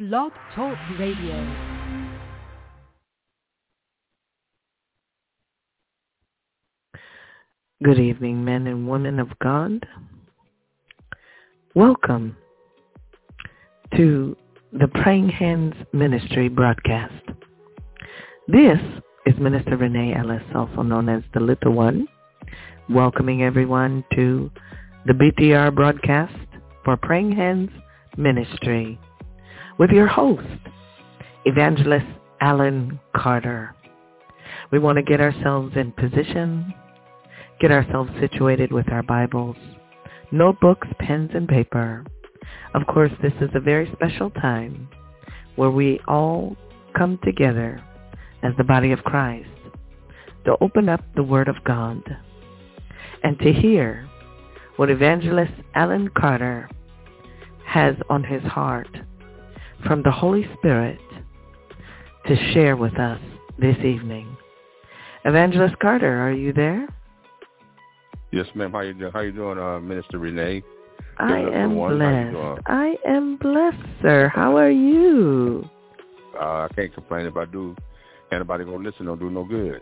Blog Talk Radio. Good evening, men and women of God. Welcome to the Praying Hands Ministry broadcast. This is Minister Renee Ellis, also known as the Little One, welcoming everyone to the BTR broadcast for Praying Hands Ministry with your host, Evangelist Alan Carter. We want to get ourselves in position, get ourselves situated with our Bibles, notebooks, pens, and paper. Of course, this is a very special time where we all come together as the body of Christ to open up the Word of God and to hear what Evangelist Alan Carter has on his heart from the Holy Spirit to share with us this evening. Evangelist Carter, are you there? Yes, ma'am. How you doing, Minister Renee? I am blessed. I am blessed, sir. How are you? I can't complain. If I do, anybody gonna listen, don't do no good.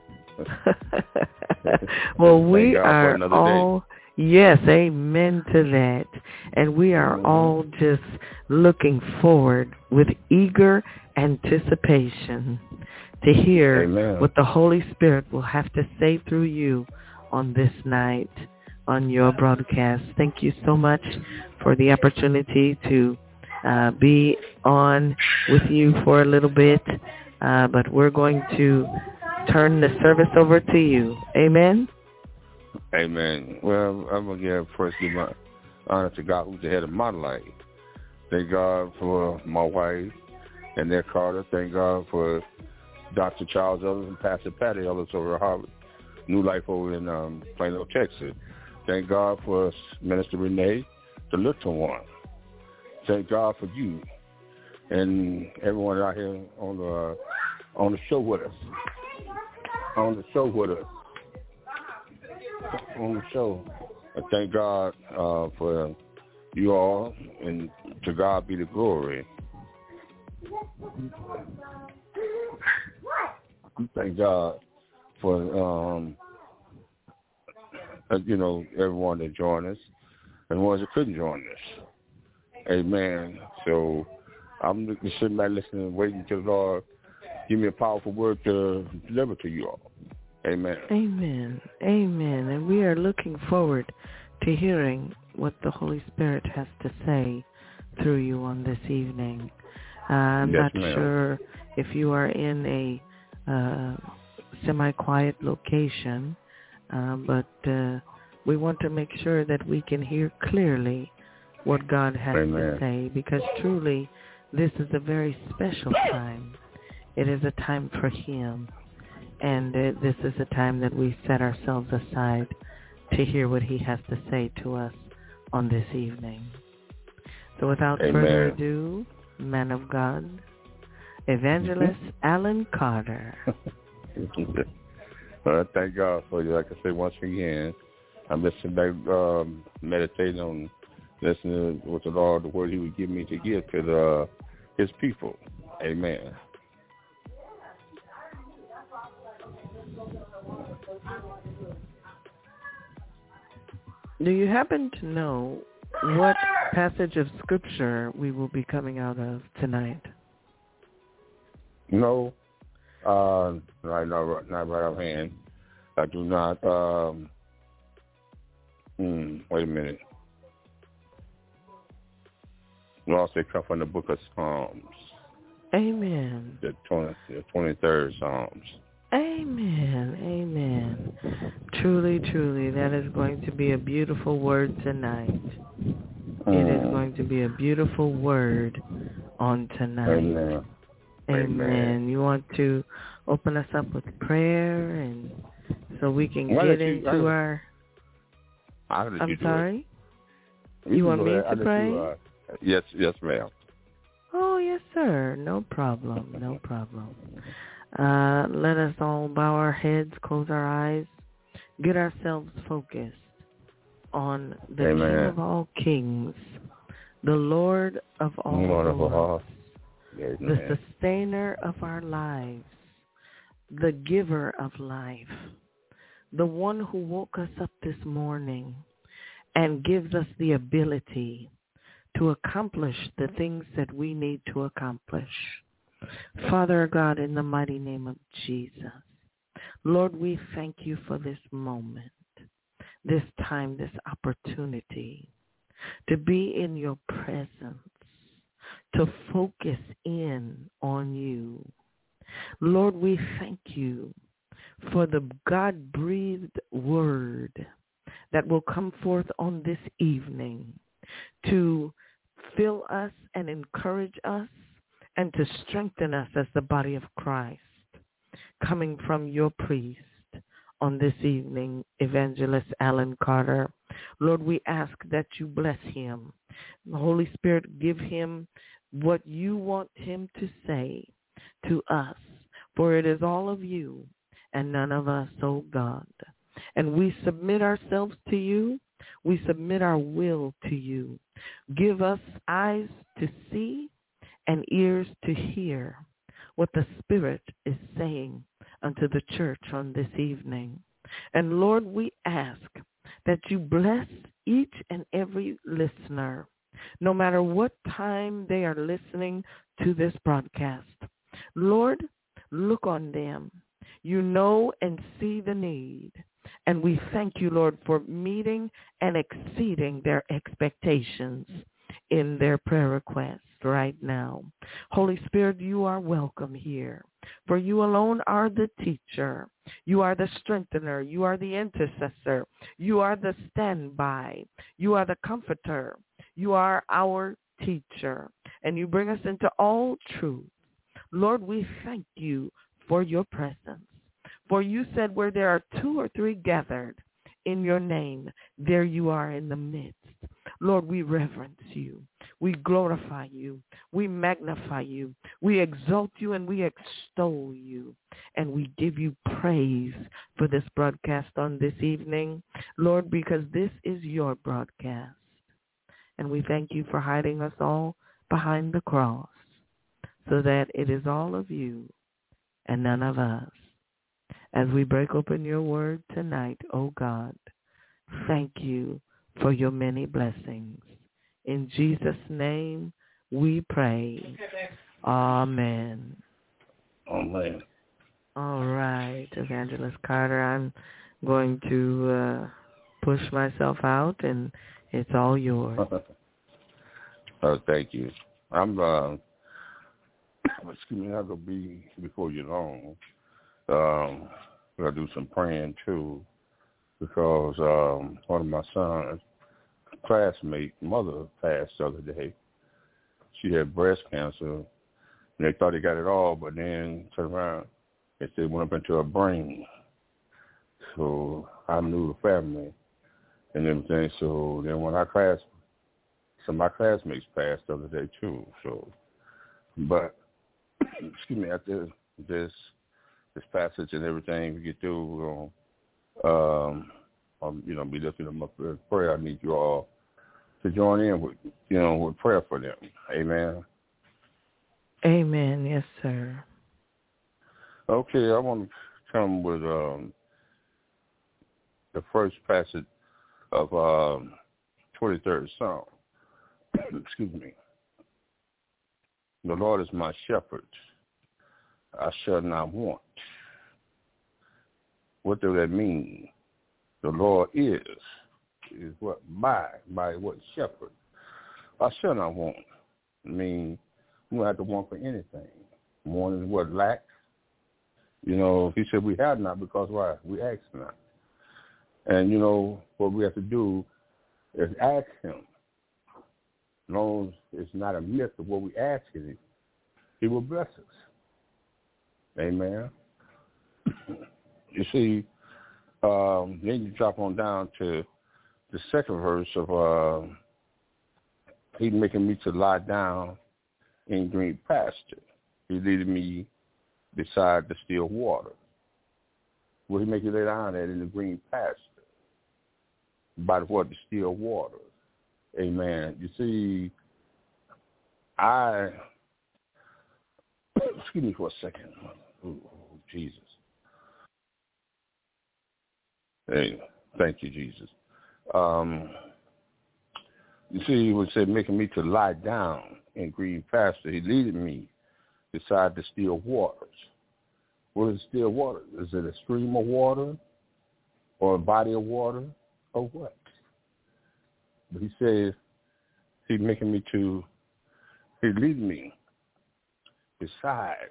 Well, we are all, yes, amen to that. And we are all just looking forward with eager anticipation to hear what the Holy Spirit will have to say through you on this night on your broadcast. Thank you so much for the opportunity to be on with you for a little bit, but we're going to turn the service over to you. Amen? Amen. Well, I'm going to give my honor to God, who's the head of my life. Thank God for my wife and their Carter. Thank God for Dr. Charles Ellis and Pastor Patty Ellis over at Harvard New Life over in Plano, Texas. Thank God for Minister Renee, the Little One. Thank God for you and everyone out here on the show with us. On the show. I thank God for you all, and to God be the glory. Thank God for everyone that joined us and the ones that couldn't join us. Amen. So I'm just sitting back listening and waiting till the Lord give me a powerful word to deliver to you all. Amen. Amen. Amen. And we are looking forward to hearing what the Holy Spirit has to say through you on this evening. I'm not sure if you are in a semi-quiet location, but we want to make sure that we can hear clearly what God has to say, because truly this is a very special time. It is a time for Him, and this is a time that we set ourselves aside to hear what He has to say to us on this evening. So without further ado, man of God, Evangelist Alan Carter. Well, thank God for you. Like I said, once again, I'm listening back, meditating on listening to what the Lord, the word He would give me to give to His people. Amen. Do you happen to know what passage of Scripture we will be coming out of tonight? No, not right offhand. I do not. Wait a minute. Lord said, come from the book of Psalms. Amen. The 23rd Psalms. Amen. Amen. Truly, truly, that is going to be a beautiful word tonight. It is going to be a beautiful word on tonight. Amen. Amen. You want to open us up with prayer, and so we can get into our... I'm sorry? You want me to pray? Yes, ma'am. Oh, yes, sir. No problem. No problem. Let us all bow our heads, close our eyes, get ourselves focused on the King of all kings, the Lord of all lords, the sustainer of our lives, the giver of life, the one who woke us up this morning and gives us the ability to accomplish the things that we need to accomplish. Father God, in the mighty name of Jesus, Lord, we thank you for this moment, this time, this opportunity to be in your presence, to focus in on you. Lord, we thank you for the God-breathed word that will come forth on this evening to fill us and encourage us and to strengthen us as the body of Christ, coming from your priest on this evening, Evangelist Alan Carter. Lord, we ask that you bless him. The Holy Spirit, give him what you want him to say to us, for it is all of you and none of us, oh God. And we submit ourselves to you. We submit our will to you. Give us eyes to see and ears to hear what the Spirit is saying unto the church on this evening. And Lord, we ask that you bless each and every listener, no matter what time they are listening to this broadcast. Lord, look on them. You know and see the need. And we thank you, Lord, for meeting and exceeding their expectations in their prayer requests right now. Holy Spirit, you are welcome here, for you alone are the teacher. You are the strengthener. You are the intercessor. You are the standby. You are the comforter. You are our teacher, and you bring us into all truth. Lord, we thank you for your presence. For you said where there are 2 or 3 gathered in your name, there you are in the midst. Lord, we reverence you. We glorify you. We magnify you. We exalt you and we extol you. And we give you praise for this broadcast on this evening, Lord, because this is your broadcast. And we thank you for hiding us all behind the cross so that it is all of you and none of us. As we break open your word tonight, oh God, thank you for your many blessings. In Jesus' name we pray. Amen. Amen. All right, Evangelist Carter, I'm going to push myself out, and it's all yours. Thank you. I'm excuse me, not gonna be before you long. I'll do some praying too, because one of my son's classmate mother passed the other day. She had breast cancer, and they thought they got it all, but then turned around and said it went up into her brain. So I knew the family and everything. So then when some of my classmates passed the other day too. So, but excuse me, after this passage and everything we get through, be lifting them up in prayer. I need you all to join in with prayer for them. Amen. Amen. Yes, sir. Okay, I want to come with the first passage of 23rd Psalm. Excuse me. The Lord is my shepherd. I shall not want. What does that mean? The Lord is what? My what? Shepherd. I shall not want. I mean, we don't have to want for anything. Want is what? Lack. He said we have not because why? We ask not. And, what we have to do is ask him. As long as it's not a myth of what we ask him, he will bless us. Amen. You see, then you drop on down to the second verse of he's making me to lie down in green pasture. He leading me beside the still water. Will he make you lay down at in the green pasture? By what? The still water. Amen. You see, I excuse me for a second. Oh, Jesus. Hey, thank you, Jesus. You see, he would say, making me to lie down in green pasture. He leaded me beside the still waters. What is still water? Is it a stream of water or a body of water or what? But he says he's making me to, he's leading me beside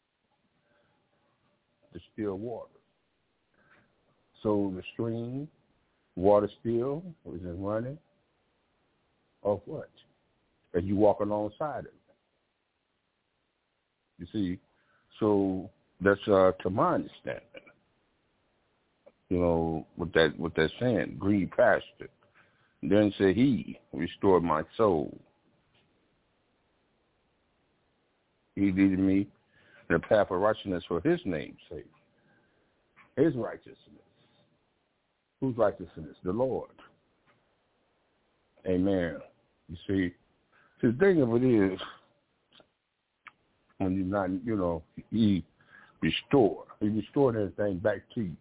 the still water. So the stream, water still, is it running? Or what? And you walk alongside it. You see, so that's to my understanding. You know, what that's saying, green pasture. Then say he restored my soul. He leaded me in the path of righteousness for his name's sake. His righteousness. Whose righteousness? The Lord. Amen. You see, the thing of it is, when you're not, you know, he restored everything back to you.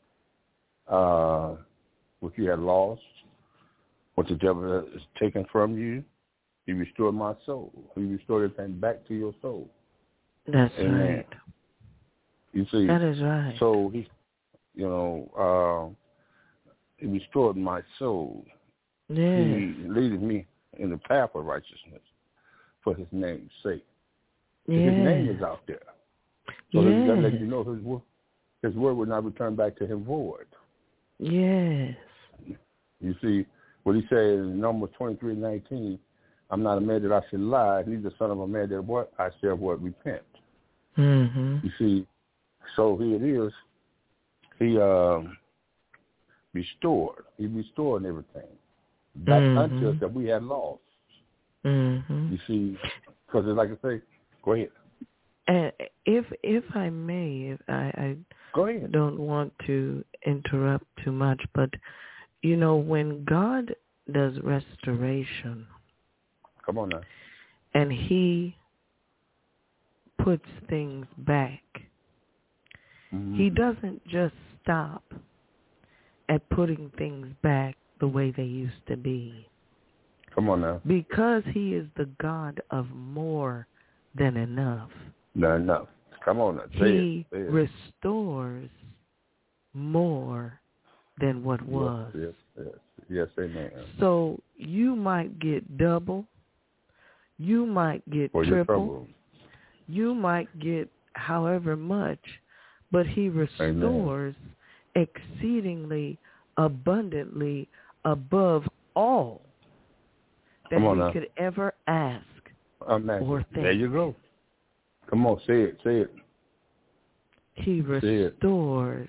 What you had lost, what the devil has taken from you, he restored my soul. He restored everything back to your soul. That's Amen. right. You see, that is right. So he, you know, he restored my soul. Yes. He leaded me in the path of righteousness for his name's sake. Yes. His name is out there. So yes. he's got to let you know his word will not return back to him void. Yes. You see, what he says in Numbers 23:19, I'm not a man that I should lie, neither the son of a man that what? I shall what? Repent. Mm-hmm. You see, so here it is. He restored. He restored everything back unto us that we had lost. Mm-hmm. You see, because like I say, go ahead. If I may, I go ahead. Don't want to interrupt too much, but you know, when God does restoration, come on now, and He puts things back, He doesn't just stop at putting things back the way they used to be. Come on now. Because He is the God of more than enough. Not enough. Come on now. He restores more than what was. Yes, amen. So you might get double. You might get triple. You might get however much, but He restores exceedingly abundantly above all that we could ever ask or think. There you go. Come on, say it. He restores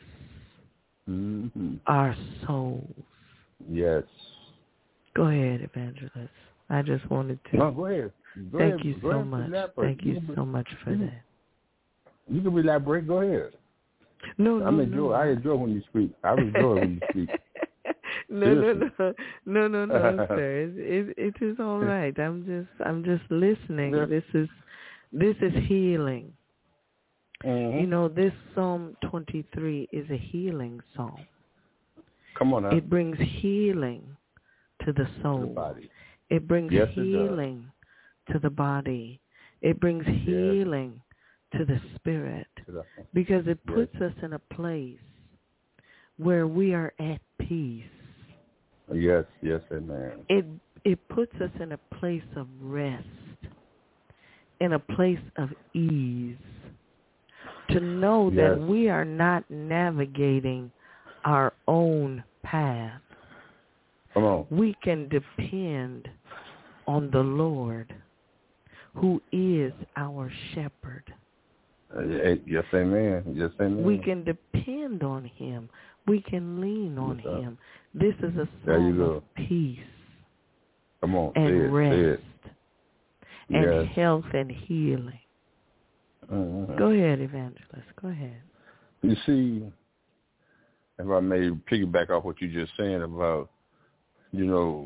our souls. Yes. Go ahead, Evangelist. I just wanted to. No, go ahead. Thank you so much. Thank you so much for that. You can elaborate. Go ahead. No. I enjoy when you speak. I enjoy when you speak. No, sir. It is all right. I'm just listening. Yeah. This is healing. Mm-hmm. You know, this Psalm 23 is a healing psalm. Come on now. It brings healing to the soul. To the body. It brings healing to the body. It brings healing to the spirit. Because it puts us in a place where we are at peace. Yes, amen. It puts us in a place of rest, in a place of ease, to know that we are not navigating our own path. Come on. We can depend on the Lord, who is our shepherd. Yes, amen. We can depend on Him. We can lean on Him. This is a psalm of peace. Come on, and rest and health and healing. Mm-hmm. Go ahead, Evangelist. Go ahead. You see, if I may piggyback off what you just saying about, you know,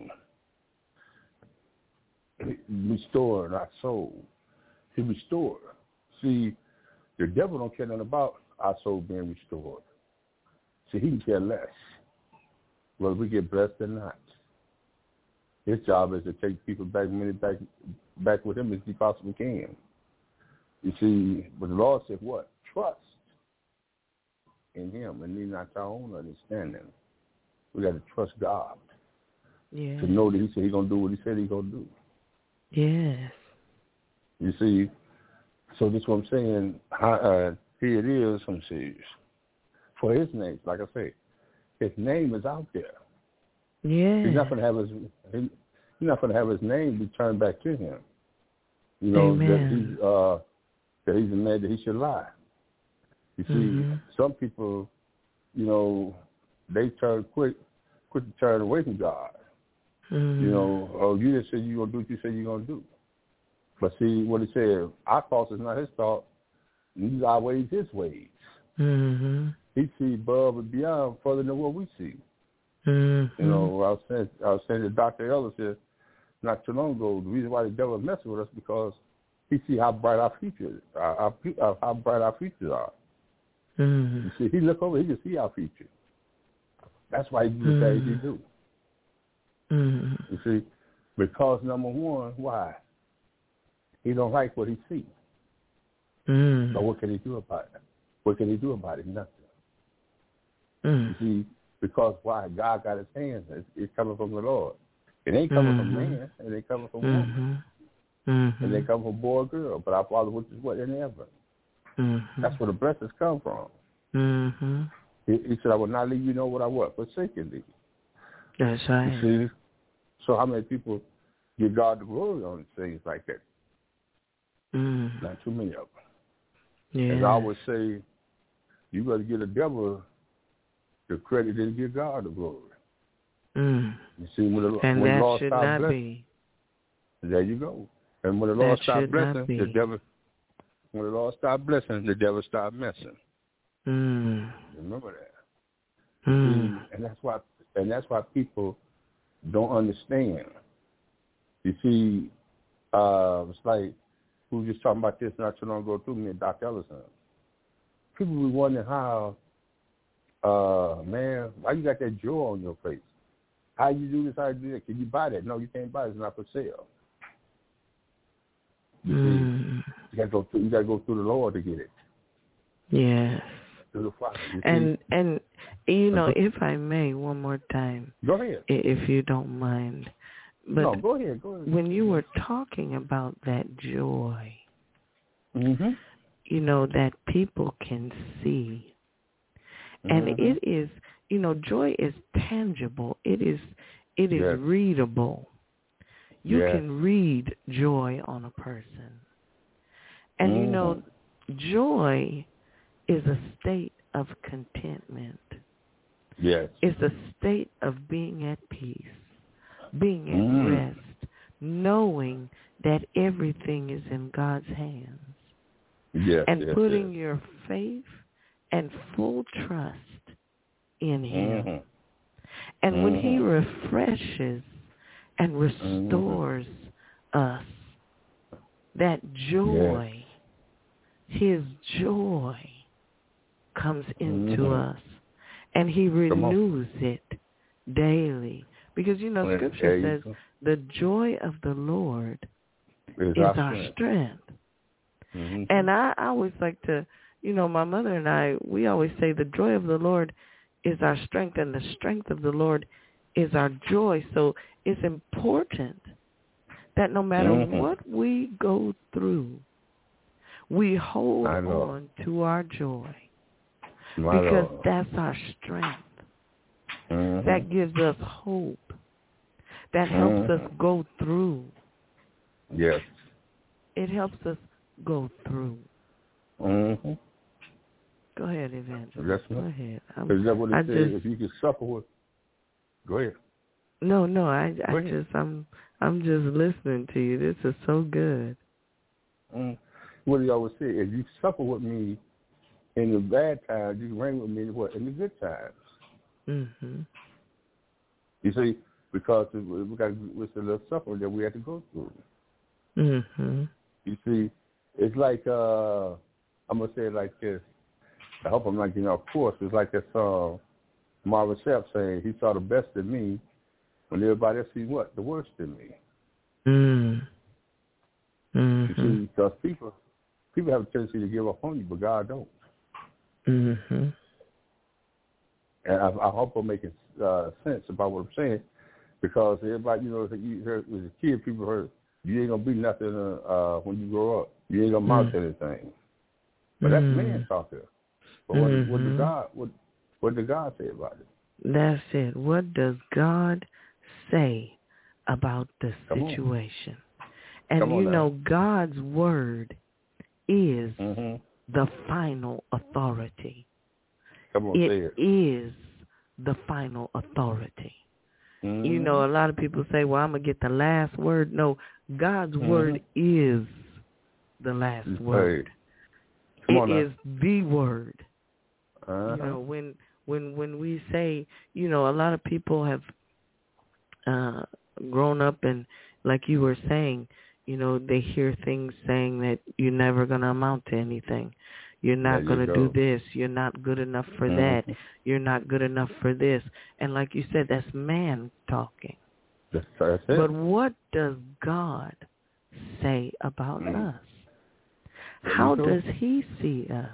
restoring our soul. He restored. See, The devil don't care nothing about our soul being restored. See, he can care less whether we get blessed or not. His job is to take people back with him as he possibly can. You see, but the Lord said what? Trust in him and lean not to our own understanding. We got to trust God. Yeah. To know that he said he's going to do what he said he's going to do. Yes. You see, so this is what I'm saying. Here it is, some says, for his name, like I say, his name is out there. Yeah. He's not going to have his name returned back to him. You know, Amen. that he's a man that he should lie. You see, some people, you know, they turn quick to turn away from God. You know, oh, you didn't say you're going to do what you said you're going to do. But see, what he said, our thoughts is not his thought. These are our ways, his ways. He sees above and beyond further than what we see. You know, I was saying to Dr. Ellis here not too long ago, the reason why the devil is messing with us because he sees how bright our future, how bright our futures are. You see, he look over, he can see our future. That's why he do the things he do. You see, because number one, why? He don't like what he sees. So what can he do about it? What can he do about it? Nothing. You see, because why? God got his hands. It's coming from the Lord. It ain't coming from man. It ain't coming from woman. It ain't coming from boy or girl. But our Father, which is what in heaven. That's where the blessings come from. He said, I will not leave you know what I was, forsaken thee. That's right. You see? So how many people give God the glory on things like that? Not too many of them. Yeah. As I always say, you better give the devil the credit and give God the glory. You see, when the Lord stopped blessing, there you go. And when the Lord stopped blessing, when the Lord stopped blessing, the devil stopped messing. Remember that. See, and that's why people don't understand. You see, it's like we were just talking about this not too long ago through me and Dr. Ellison. People be wondering how, man, why you got that joy on your face? How you do this? How you do that? Can you buy that? No, you can't buy it. It's not for sale. You see, you got to go through the Lord to get it. Yes. Through the Father. And you know, if I may, one more time. Go ahead. If you don't mind. But no, go ahead. When you were talking about that joy, you know, that people can see, and it is, you know, joy is tangible. It is readable. You can read joy on a person. And, you know, joy is a state of contentment. Yes. It's a state of being at peace, being at rest, knowing that everything is in God's hands. And putting your faith and full trust in him. And when he refreshes and restores us, that joy, his joy comes into us, and he renews it daily. Because, you know, Scripture says the joy of the Lord is our strength. And I always like to, you know, my mother and I, we always say the joy of the Lord is our strength, and the strength of the Lord is our joy. So it's important that no matter what we go through, we hold on to our joy. Because that's our strength. That gives us hope. That helps us go through. Yes. It helps us go through. Go ahead, Evangelist. Go ahead. Is that what it says? If you can suffer with... Go ahead. No, I'm just listening to you. This is so good. What do you always say? If you suffer with me in the bad times, you can reign with me in the good times. You see, because it's a little suffering that we have to go through. You see, it's like I'm gonna say it like this. I hope I'm not getting off course. It's like that song, Marvin Sapp saying he saw the best in me when everybody else see what? The worst in me. You see, because people have a tendency to give up on you, but God don't. And I hope I'm making sense about what I'm saying, because everybody, you know, you heard, as a kid, people heard, you ain't going to be nothing when you grow up. You ain't going to amount to anything. But that's man talking. But what did God say about it? That's it. What does God say about the situation? And you know, God's word is the final authority. It is the final authority. You know, a lot of people say, well, I'm going to get the last word. No, God's word is the last word. It is the word. You know, when we say, you know, a lot of people have grown up and, like you were saying, you know, they hear things saying that you're never going to amount to anything. You're not going to do this. You're not good enough for that. You're not good enough for this. And like you said, that's man talking. That's it. But what does God say about us? How does he see us?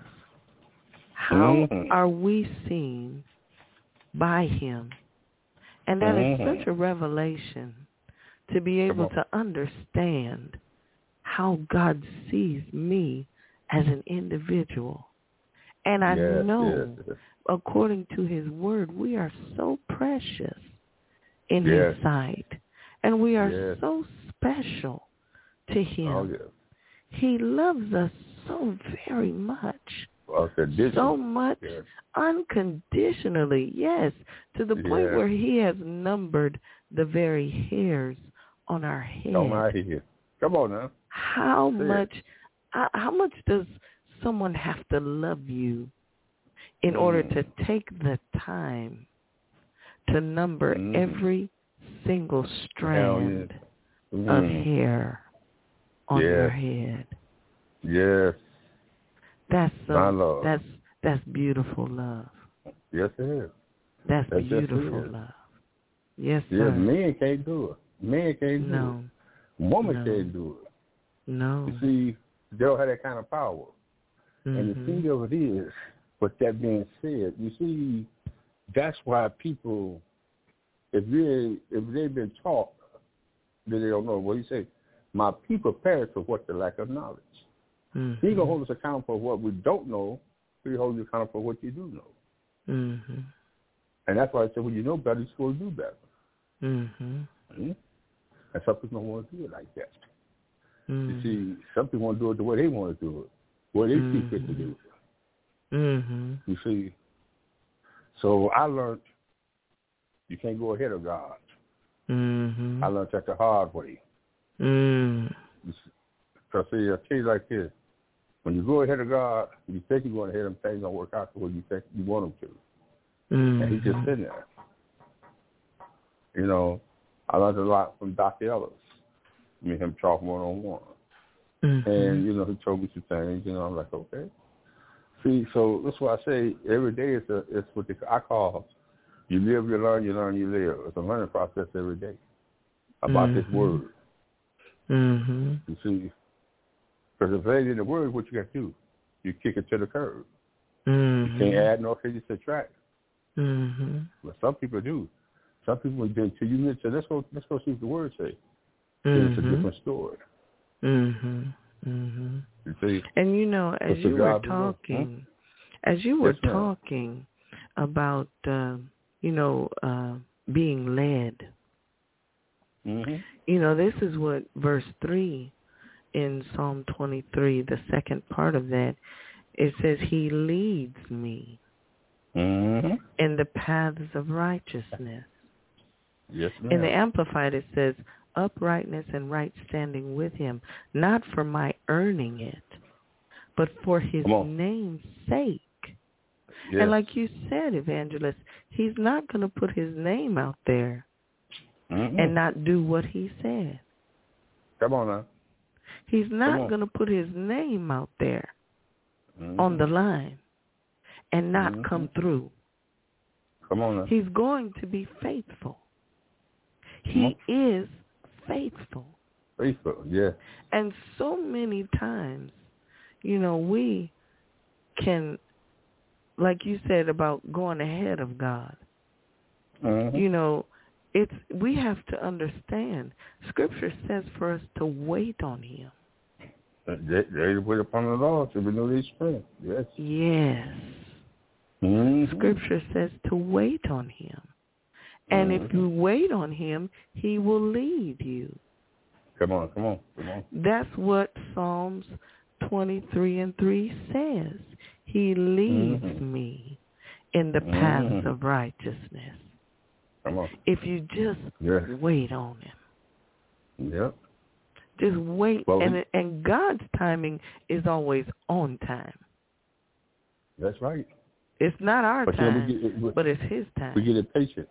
How are we seen by him? And that is such a revelation to be able to understand how God sees me as an individual. And I know, according to his word, we are so precious in his sight. And we are so special to him. He loves us so very much. So much unconditionally, to the point where he has numbered the very hairs on our head. On my head. Come on now. How much does someone have to love you in order to take the time to number every single strand of hair on your head? Yes. That's beautiful love. Yes, it is. That's beautiful love. Yes, sir. Men can't do it. Men can't do it. Woman can't do it. No. You see, they don't have that kind of power. And the thing of it is, with that being said, you see, that's why people, if they've been taught, then they don't know. What you say, my people perish for what the lack of knowledge. He going to hold us accountable for what we don't know. He holds you accountable for what you do know. And that's why I said, when you know better, you're supposed to do better. And some people don't want to do it like that. You see, some people want to do it the way they want to do it, where they see fit to do it. You see, so I learned you can't go ahead of God. I learned that the hard way. Because see, I tell you like this, when you go ahead of God, you think you're going ahead of him, things don't work out the way you think you want them to. And he's just sitting there. You know, I learned a lot from Dr. Ellis. Me and him talking one-on-one. And, you know, he told me some things, you know, I'm like, okay. See, so that's why I say every day it's what I call you live, you learn, you live. It's a learning process every day about this word. You see, because if it ain't in the word, what you got to do? You kick it to the curb. You can't add nor can you subtract. But some people do. Some people do. So you mentioned, let's go see what the word say. It's a different story. You see? And you know, as you were talking, about you know, being led. You know, this is what verse 3 in Psalm 23, the second part of that, it says, he leads me in the paths of righteousness. Yes, ma'am. In the Amplified, it says, uprightness and right standing with him, not for my earning it, but for his name's sake. Yes. And like you said, Evangelist, he's not going to put his name out there and not do what he said. Come on now. He's not going to put his name out there on the line and not come through. Come on now. He's going to be faithful. He is faithful. Faithful, yeah. And so many times, we can, like you said about going ahead of God, we have to understand. Scripture says for us to wait on Him. They wait upon the Lord to renew their strength. Yes. Yes. Scripture says to wait on Him. And if you wait on Him, He will lead you. Come on. That's what Psalms 23:3 says. He leads me in the paths of righteousness. Come on. If you just wait on Him. Yep. Just wait. And God's timing is always on time. That's right. It's not our time, but it's His time. We get it patient.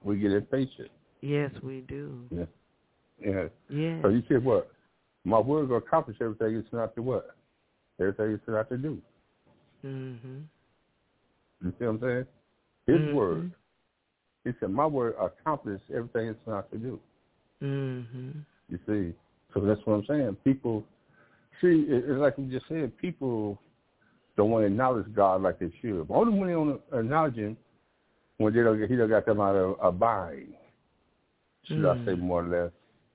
Yes, we do. Yeah. Yeah. So you said what? My word will accomplish everything it's not to what? Everything it's not to do. Mm-hmm. You see what I'm saying? His word. He said, my word accomplishes everything it's not to do. Mm-hmm. You see? So that's what I'm saying. People, see, it's like we just said, people don't want to acknowledge God like they should. But only when they don't acknowledge Him, when he don't got them out of a bind, should I say more or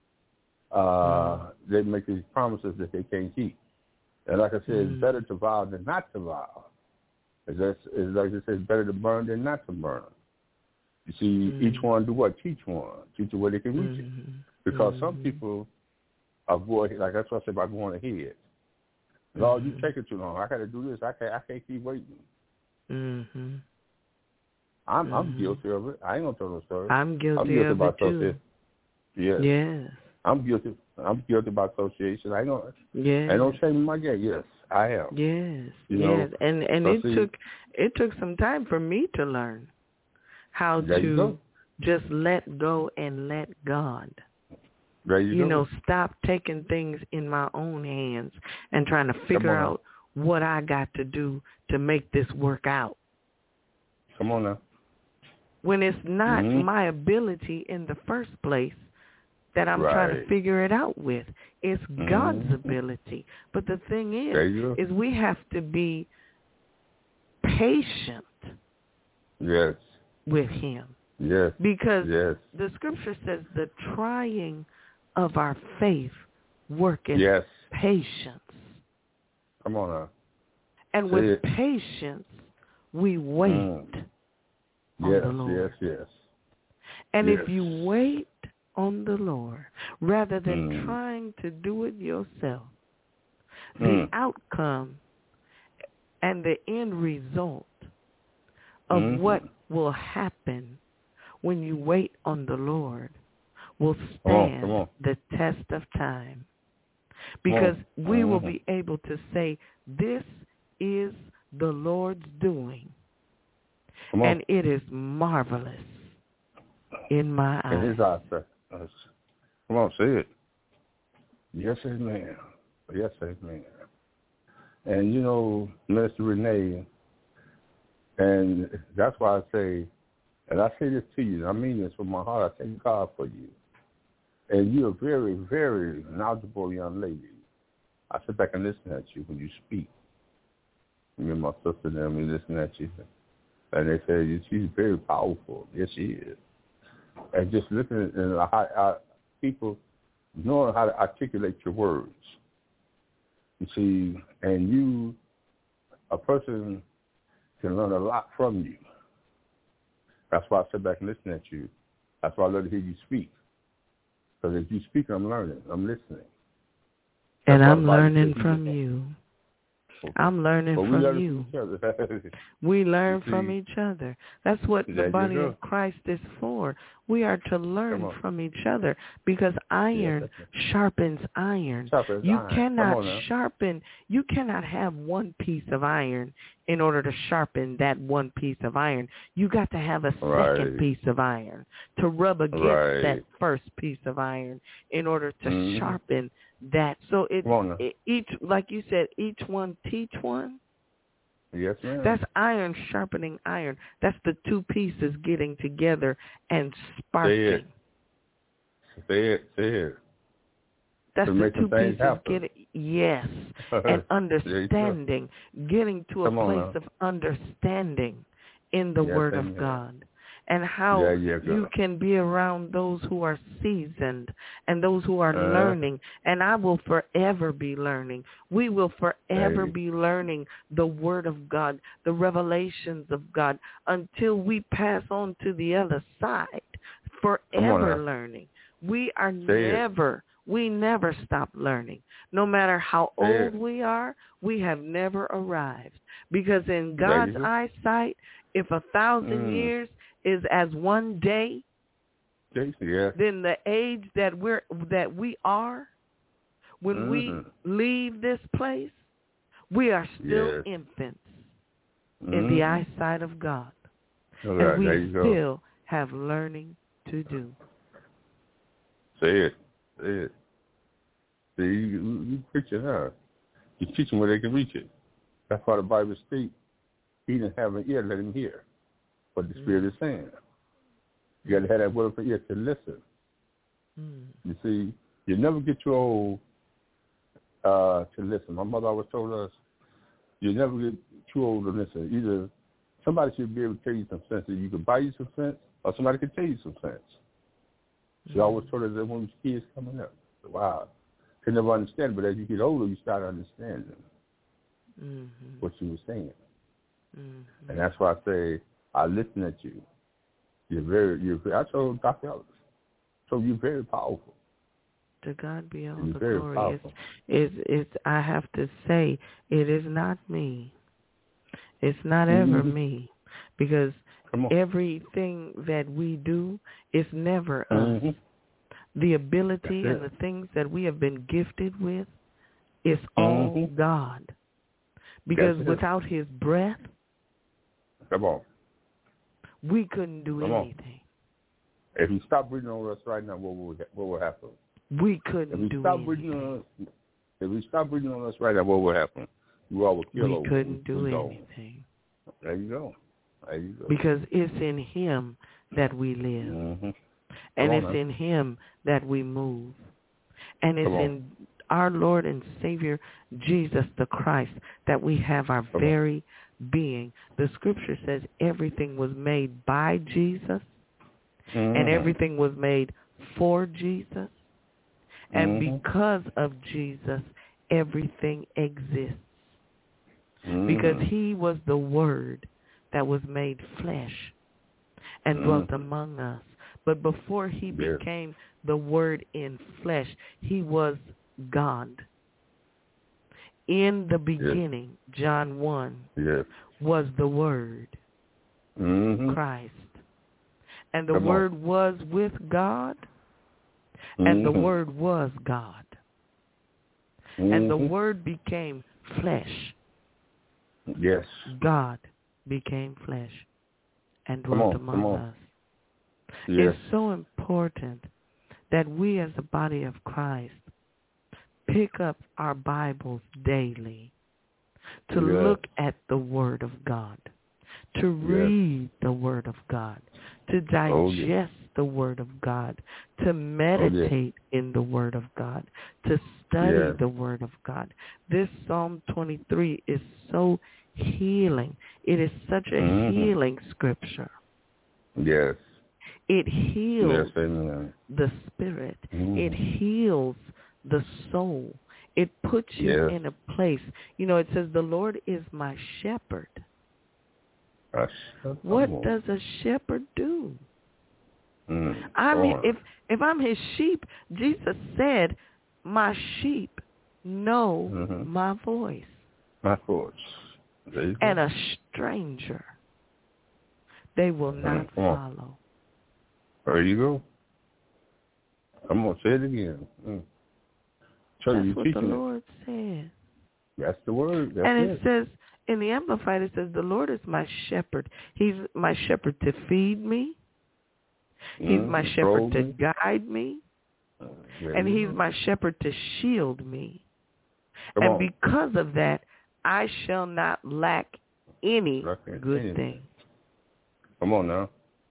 less. They make these promises that they can't keep. And like I said, it's better to vow than not to vow. It's like I said, it's better to burn than not to burn. You see, each one do what? Teach one. Teach the way they can reach it. Because some people avoid, like that's what I said about going ahead. Lord, you take it too long. I got to do this. I can't keep waiting. I'm guilty of it. I ain't gonna tell no story. I'm guilty of it too. Yes. I'm guilty about association. I ain't no shame in my game. Yes, I am. Yes. And it took some time for me to learn how to just let go and let God. There you go. Stop taking things in my own hands and trying to figure out what I got to do to make this work out. Come on now. When it's not my ability in the first place that I'm trying to figure it out with. It's God's ability. But the thing is we have to be patient with Him. Yes. Because the Scripture says the trying of our faith worketh patience. Come on now. And with patience, we wait on the Lord. Yes. And if you wait on the Lord, rather than trying to do it yourself, the outcome and the end result of what will happen when you wait on the Lord will stand the test of time. Because we will be able to say, this is the Lord's doing, and it is marvelous in my eyes. In His eyes, sir. Come on, say it. Yes, amen. Yes, amen. And, Minister Renee, and that's why I say, and I say this to you, I mean this from my heart, I thank God for you. And you're a very, very knowledgeable young lady. I sit back and listen at you when you speak. Me and my sister and them, we listen at you. And they say, she's very powerful. Yes, she is. And just listening and how people knowing how to articulate your words. You see, and a person can learn a lot from you. That's why I sit back and listen at you. That's why I love to hear you speak. Because as you speak, I'm learning. I'm listening. And I'm learning from you. I'm learning from you. We learn from each other. That's what the body of Christ is for. We are to learn from each other because iron sharpens iron. You cannot have one piece of iron in order to sharpen that one piece of iron. You got to have a second piece of iron to rub against that first piece of iron in order to sharpen that. So each, like you said, each one teach one. Yes, ma'am. That's iron sharpening iron. That's the two pieces getting together and sparking. Say it. That's the two pieces happen. getting, yes, and understanding, getting to a place of understanding in the Word of God, and how you can be around those who are seasoned and those who are learning. And I will forever be learning. We will forever be learning the Word of God, the revelations of God, until we pass on to the other side. Forever learning. We are we never stop learning. No matter how old we are, we have never arrived. Because in God's eyesight, if 1,000 years is as one day, then the age that we are, when we leave this place, we are still infants in the eyesight of God. And we still have learning to do. Say it. See, you preaching, huh? You teach them where they can reach it. That's why the Bible states, he didn't have an ear, let him hear what the Spirit is saying. You got to have that word for ear to listen. You see, you never get too old to listen. My mother always told us, you never get too old to listen. Either somebody should be able to tell you some sense, that you can buy you some sense, or somebody can tell you some sense. She always told us that when kids coming up, wow, could never understand, but as you get older, you start understanding what she was saying. And that's why I say, I listen at you. I told Dr. Ellis, so you're very powerful. To God be all the glory. I have to say, it is not me. It's not ever me. Because everything that we do is never us. The ability and the things that we have been gifted with is all God. Because without his breath, we couldn't do anything. If he stopped breathing on us right now, what would happen? We couldn't do anything. If he stopped breathing on us right now, what would happen? You all would kill over. We couldn't do anything. There you go. Because it's in him that we live. And it's in him that we move. And it's in our Lord and Savior, Jesus the Christ, that we have our very being. The scripture says everything was made by Jesus, and everything was made for Jesus. And because of Jesus, everything exists. Because he was the Word that was made flesh and dwelt among us. But before he became the Word in flesh, he was God. In the beginning, John 1, was the Word, Christ. And the Word was with God, and the Word was God. And the Word became flesh. Yes. God became flesh and dwelt among us. Yes. It's so important that we as the body of Christ pick up our Bibles daily to look at the Word of God, to read the Word of God, to digest the Word of God, to meditate in the Word of God, to study the Word of God. This Psalm 23 is so healing. It is such a healing scripture. Yes. It heals the spirit. It heals the soul. It puts you in a place. You know, it says, the Lord is my shepherd. What does a shepherd do? I mean, if I'm his sheep, Jesus said, my sheep know my voice. My voice. And a stranger they will not follow. There you go. I'm going to say it again. That's what the Lord said. That's the word. That's it says, in the Amplified, it says, the Lord is my shepherd. He's my shepherd to feed me. He's my shepherd to guide me. And he's my shepherd to shield me. And because of that, I shall not lack any good thing. Come on now.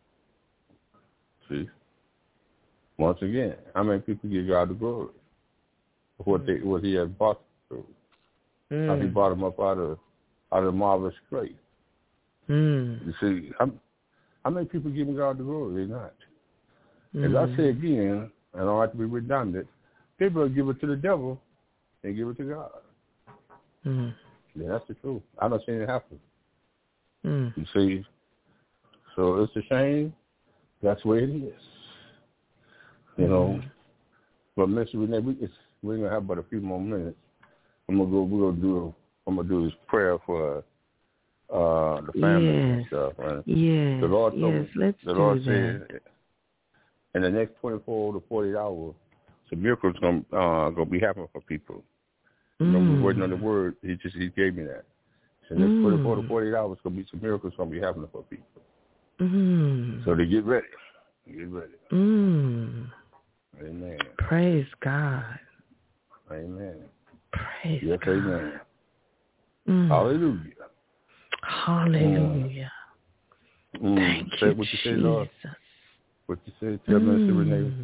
See? Once again, how many people give God the glory for what he has brought them through? How he brought them up out of the marvelous scrape. You see, how many people giving God the glory? They're not. As I say again, I don't have to be redundant, people give it to the devil and give it to God. Yeah, that's the truth. I don't see it happen. You see, so it's a shame. That's the way it is. You know, but Mr. Renee, we're gonna have but a few more minutes. I'm gonna do this prayer for the family and stuff. Right? Yes. The Lord told me, Let's the Lord do said, that. in the next 24 to 48 hours, some miracles gonna be happening for people. You know, we're waiting on the word. He gave me that. So the next 24 to 48 hours, gonna be some miracles gonna be happening for people. So they get ready. Get ready. Amen. Praise God. Amen. Praise yes, God. Amen. Hallelujah. Hallelujah. Thank say you, what you Jesus. say, Lord. What you say, tell Minister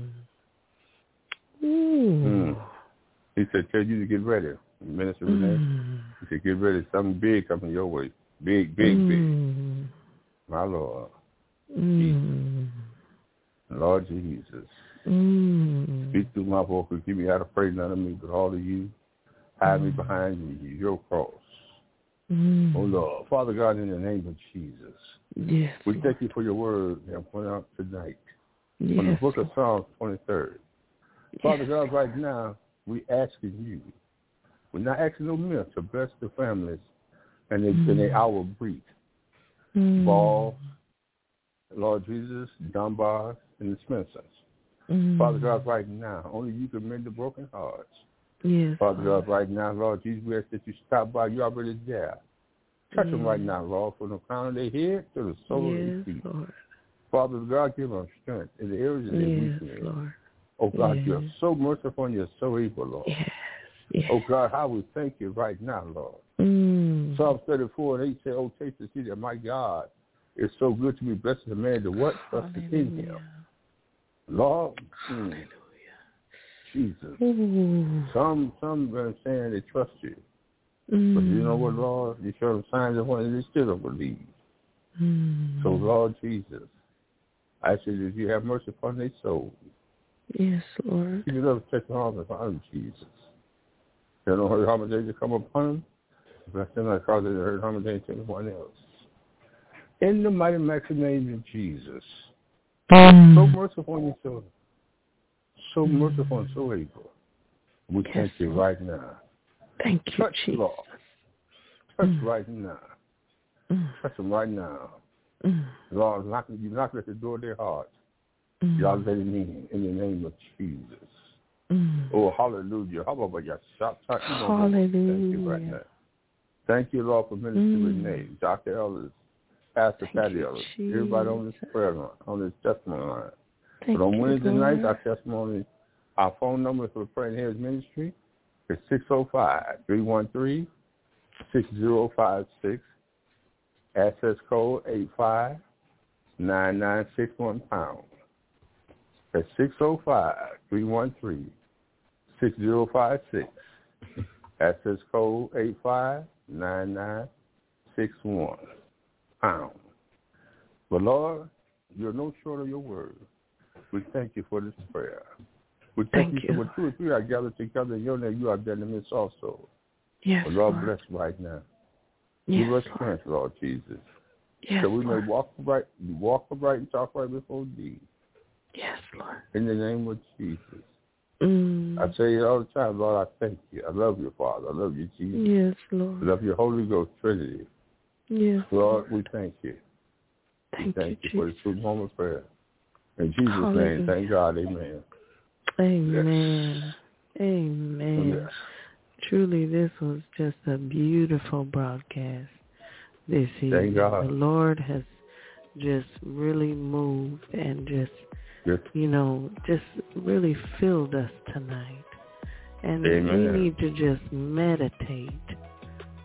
Renee. He said, tell you to get ready, Minister Renee. He said, get ready. Something big coming your way. Big, big. My Lord. Lord Jesus. Speak through my voice. Keep me out of praise, none of me, but all of you. Hide me behind you, your cross. Oh, Lord. Father God, in the name of Jesus, we thank you for your word that went out tonight from the book of Psalms 23rd. Father God, right now, we asking you. We're not asking no men to bless the families and their hour breed. Ball, Lord Jesus, Dunbar, and the Spencers. Father God, right now, only you can mend the broken hearts. Father God, right now, Lord Jesus, we ask that you stop by. You already there. Touch them right now, Lord, from the crown of their head to the sole of their feet. Lord. Father God, give them strength in the areas of their weakness. Lord. Oh, God, you're so merciful and you're so able, Lord. Oh, God, how we thank you right now, Lord. Psalm 34 and 8 say, oh, taste and see that my God is so good to be blessed the man to what? Trust in him. Lord, Jesus. Some are saying they trust you. But you know what, Lord? You show them signs of one and they still don't believe. So, Lord Jesus, I say that you have mercy upon their soul. Yes, Lord. You love to take the harm upon them, Jesus. They don't hurt harm and to come upon them. But then I cause it to hurt harm and to anyone else. In the mighty maximum name of Jesus. So merciful on your soul. So merciful and so able. We thank you right now. Thank you, Touch, Jesus. Lord. Touch right now. Touch them right now. Lord, you knock at the door of their hearts. Y'all let it in the name of Jesus. Oh, hallelujah. How about your shop? Hallelujah. Thank you right now. Thank you, Lord, for Minister Renee, Dr. Ellis, Pastor Patty Ellis, everybody on this prayer line, on this testimony line. But on Wednesday nights, our testimony, our phone number for Praying Heads Ministry is 605-313-6056. Access code 859961#. That's 605-313-6056. Access code 859961#. But Lord, you're no short of your word. We thank you for this prayer. We thank you for what 2 or 3 are gathered together in your name. You are there in the midst also. Yes, but Lord, bless right now. Give us strength, Lord Jesus. Yes, so we may walk upright and talk right before thee. Yes, Lord. In the name of Jesus. I say it all the time, Lord, I thank you. I love you, Father. I love you, Jesus. Yes, Lord. I love your Holy Ghost Trinity. Yes. Lord, we thank you. Thank you for this sweet moment of prayer. In Jesus' name, thank God. Amen. Amen. Yes. Amen. Yes. Truly, this was just a beautiful broadcast this evening. Thank God. The Lord has just really moved and just, just really filled us tonight. And Amen. we need to just meditate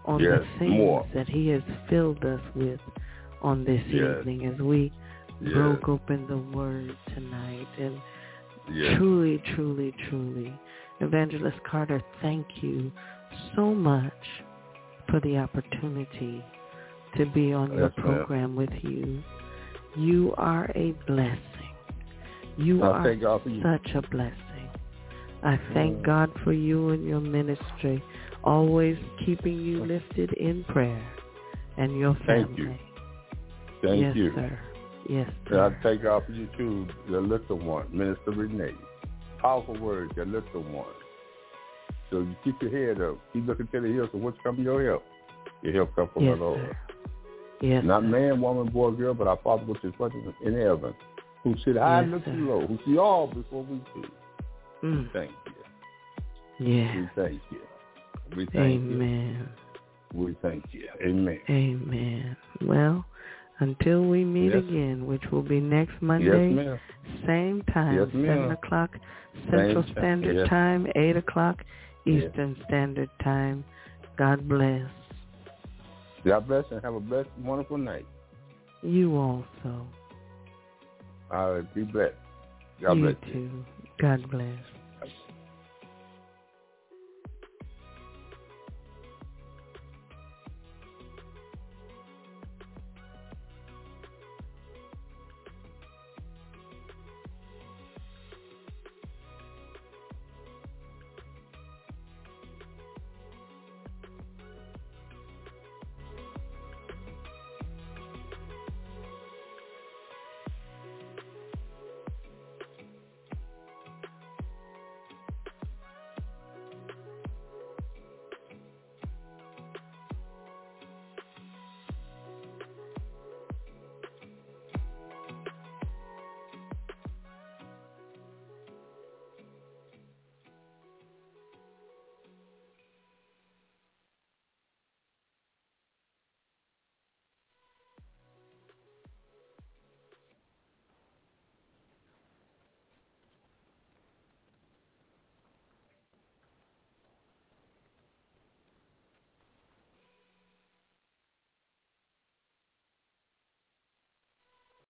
on yes, the things more. that he has filled us with on this Yes. evening as we Yes. broke open the word tonight. And Yes. truly, truly, truly, Evangelist Carter, thank you so much for the opportunity to be on your program with you. You are a blessing. You are such a blessing. I thank God for you and your ministry, always keeping you lifted in prayer and your family. Thank you. Yes, sir. Yes, sir. And I thank God for you too, the little one, Minister Renee. Powerful words, the little one. So you keep your head up. Keep looking to the hills. So what's coming your help? Your help comes from the Lord. Sir. Yes, not sir. Man, woman, boy, girl, but our Father which is in heaven, who sit high and look low, who see all before we see. We thank you. Yeah. We thank you. We thank Amen. you. We thank you. Amen. Amen. Well, until we meet again, which will be next Monday, same time, 7 o'clock Central Standard Time, 8 o'clock Eastern Standard Time. God bless. God bless and have a blessed, wonderful night. You also. All right, be blessed. God bless you. You too. God bless.